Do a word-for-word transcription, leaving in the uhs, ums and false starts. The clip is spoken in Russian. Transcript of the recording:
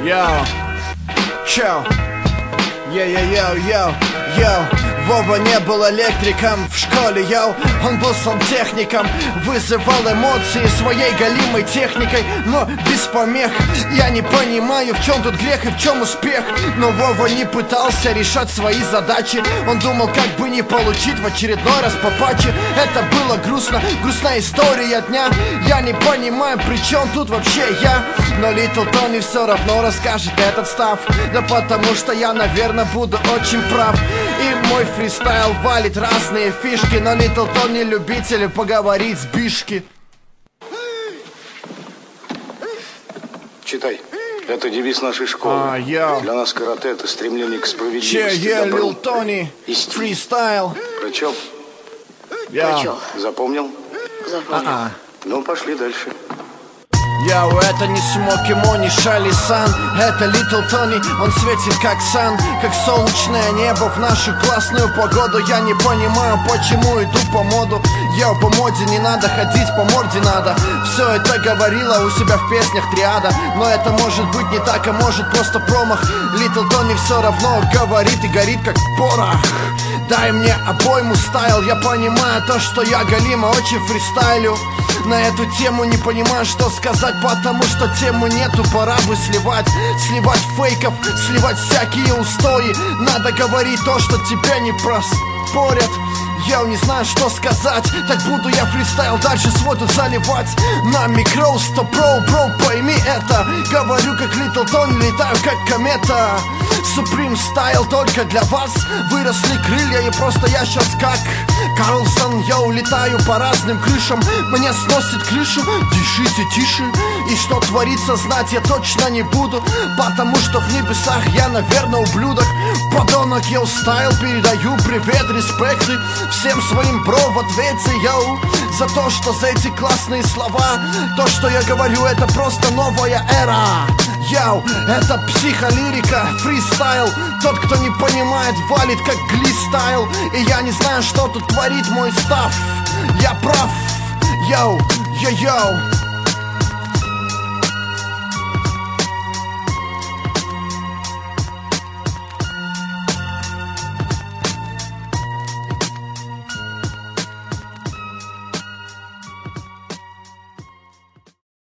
Йоу, чё? Йоу-йоу-йоу, йоу. Вова не был электриком в школе, йоу. Он был сантехником, вызывал эмоции своей голимой техникой, но без помех. Я не понимаю, в чем тут грех и в чем успех. Но Вова не пытался решать свои задачи. Он думал, как бы не получить в очередной раз по патче. Это было грустно, грустная история дня. Я не понимаю, при чем тут вообще я. Но Литл Тони все равно расскажет этот став. Да потому что я, наверное, буду очень прав. И мой фристайл валит разные фишки. Но Литл Тони любители поговорить с бишки. Читай. Это девиз нашей школы. А, я. Для нас карате — это стремление к справедливости. Че, я, Лил Тони, фристайл. Прочел? Я. Прочел. Запомнил? Запомнил. А-а. Ну, пошли дальше. Яу, это не Смоки Мо, не Шали Сан. Это Литл Тони, он светит как сан. Как солнечное небо в нашу классную погоду. Я не понимаю, почему иду по моду. Яу, по моде не надо ходить, по морде надо. Все это говорила у себя в песнях триада. Но это может быть не так, а может просто промах. Литл Тони все равно говорит и горит как порох. Дай мне обойму стайл. Я понимаю то, что я голимо очень фристайлю. На эту тему не понимаю, что сказать, потому что тему нету, пора бы сливать. Сливать фейков, сливать всякие устои. Надо говорить то, что тебя не проспорят. Я не знаю, что сказать, так буду я фристайл дальше свой тут заливать. На микро сто про, бро, пойми это. Говорю как Литл Тони, летаю как комета. Supreme стайл только для вас. Выросли крылья и просто я сейчас как Карлсон, йоу, летаю по разным крышам. Мне сносит крышу, дышите тише. И что творится, знать я точно не буду, потому что в небесах я, наверное, ублюдок. Подонок, йоу, стайл, передаю привет, респекты всем своим бро в ответе, йоу. За то, что за эти классные слова. То, что я говорю, это просто новая эра. Йоу, это психолирика, фристайл. Тот, кто не понимает, валит как глистайл. И я не знаю, что тут творит мой став. Я прав, йоу, йоу-йоу.